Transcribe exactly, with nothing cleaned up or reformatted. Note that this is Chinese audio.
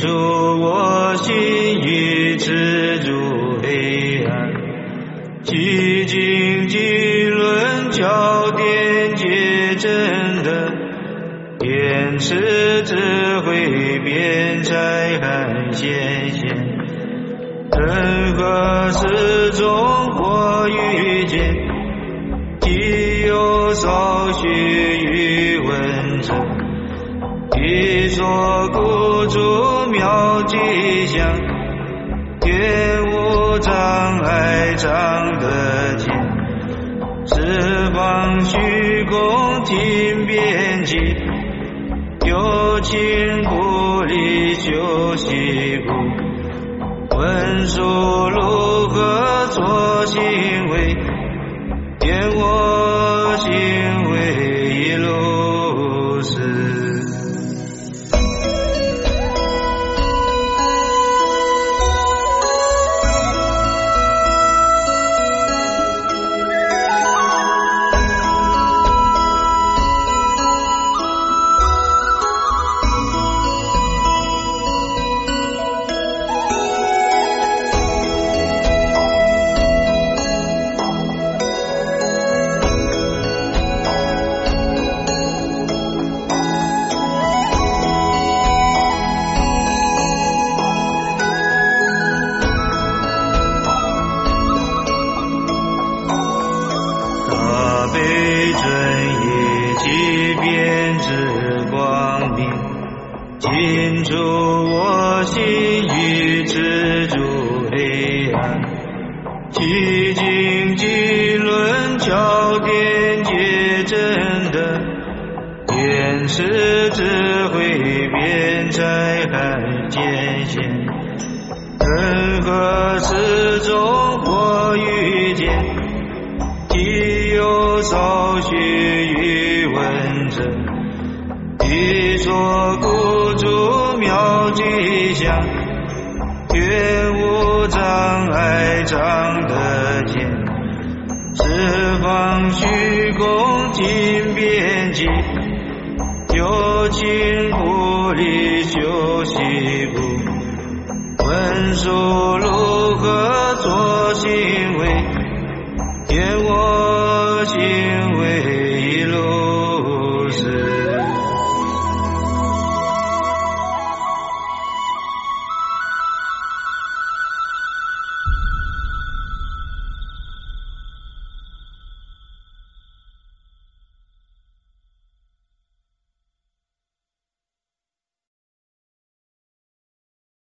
除我心欲止住黑暗，寂静经论教典皆真的，辩持智慧辩才含显现，任何事中或遇见，即有少许余闻者，一所故诸妙吉祥，愿无障碍常得见，十方虚空听遍及，有情不离修习故，问殊如何作行为，愿我行为亦如是。尽除我心欲止住黑暗，寂静经论教典皆真的，辩持智慧辩才含显现，任何事中或遇见，即有少许余闻者，一所故诸妙吉祥，愿无障碍常得见，十方虚空听遍及，有情不离修习故，问殊如何作行为，愿我行为